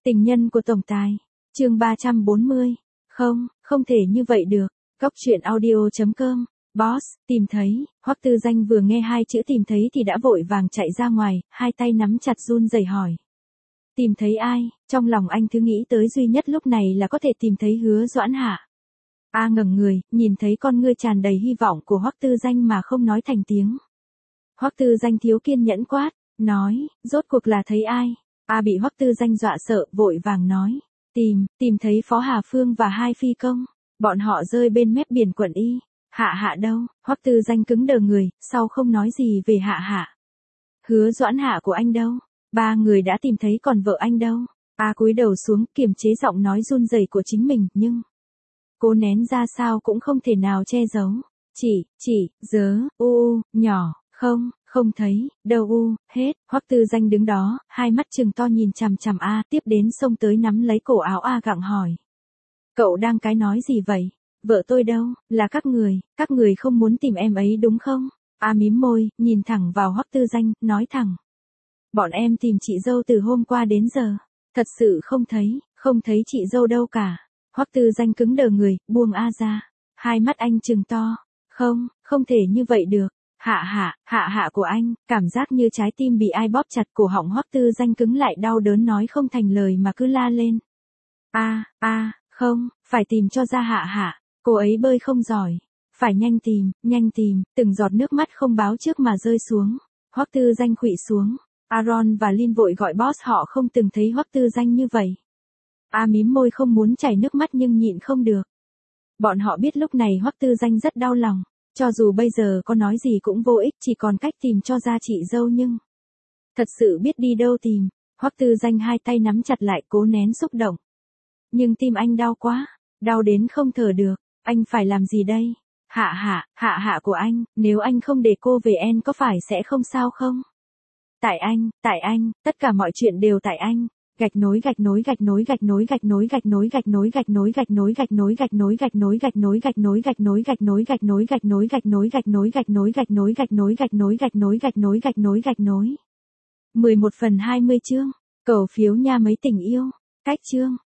Tình nhân của tổng tài. Chương 340. Không thể như vậy được. Góc truyện audio.com. Boss, tìm thấy. Hoắc Tư Danh vừa nghe hai chữ tìm thấy thì đã vội vàng chạy ra ngoài, hai tay nắm chặt run rẩy hỏi. Tìm thấy ai? Trong lòng anh thứ nghĩ tới duy nhất lúc này là có thể tìm thấy Hứa Doãn Hạ. A ngẩng người, nhìn thấy con ngươi tràn đầy hy vọng của Hoắc Tư Danh mà không nói thành tiếng. Hoắc Tư Danh thiếu kiên nhẫn quát, nói, rốt cuộc là thấy ai? A bị Hoắc Tư Danh dọa sợ, vội vàng nói, tìm thấy Phó Hà Phương và hai phi công, bọn họ rơi bên mép biển Quận Y. Hạ Hạ đâu? Hoắc Tư Danh cứng đờ người, sau không nói gì về Hạ Hạ. Hứa Doãn Hạ của anh đâu? Ba người đã tìm thấy, còn vợ anh đâu? A cúi đầu xuống, kiềm chế giọng nói run rẩy của chính mình, nhưng cố nén ra sao cũng không thể nào che giấu. Nhỏ, không thấy, đâu hết. Hoắc Tư Danh đứng đó, hai mắt trừng to nhìn chằm chằm A, tiếp đến xông tới nắm lấy cổ áo A gặng hỏi. Cậu đang cái nói gì vậy? Vợ tôi đâu? Là các người không muốn tìm em ấy đúng không? A mím môi, nhìn thẳng vào Hoắc Tư Danh, nói thẳng. Bọn em tìm chị dâu từ hôm qua đến giờ. Thật sự không thấy chị dâu đâu cả. Hoắc Tư Danh cứng đờ người, buông A ra. Hai mắt anh trừng to. Không thể như vậy được. Hạ Hạ của anh, cảm giác như trái tim bị ai bóp chặt, cổ họng Hoắc Tư Danh cứng lại, đau đớn nói không thành lời mà cứ la lên. Không, phải tìm cho ra Hạ Hạ, cô ấy bơi không giỏi. Phải nhanh tìm, từng giọt nước mắt không báo trước mà rơi xuống. Hoắc Tư Danh khuỵu xuống. Aaron và Lin vội gọi boss, họ không từng thấy Hoắc Tư Danh như vậy. A mím môi không muốn chảy nước mắt nhưng nhịn không được. Bọn họ biết lúc này Hoắc Tư Danh rất đau lòng. Cho dù bây giờ có nói gì cũng vô ích, chỉ còn cách tìm cho ra chị dâu, nhưng thật sự biết đi đâu tìm. Hoắc Tư Danh hai tay nắm chặt lại, cố nén xúc động. Nhưng tim anh đau quá, đau đến không thở được. Anh phải làm gì đây? Hạ của anh, nếu anh không để cô về en có phải sẽ không sao không? Tại anh, tất cả mọi chuyện đều tại anh. Gạch nối (11/20 chương). Cầu phiếu nha mấy tình yêu. Cách chương.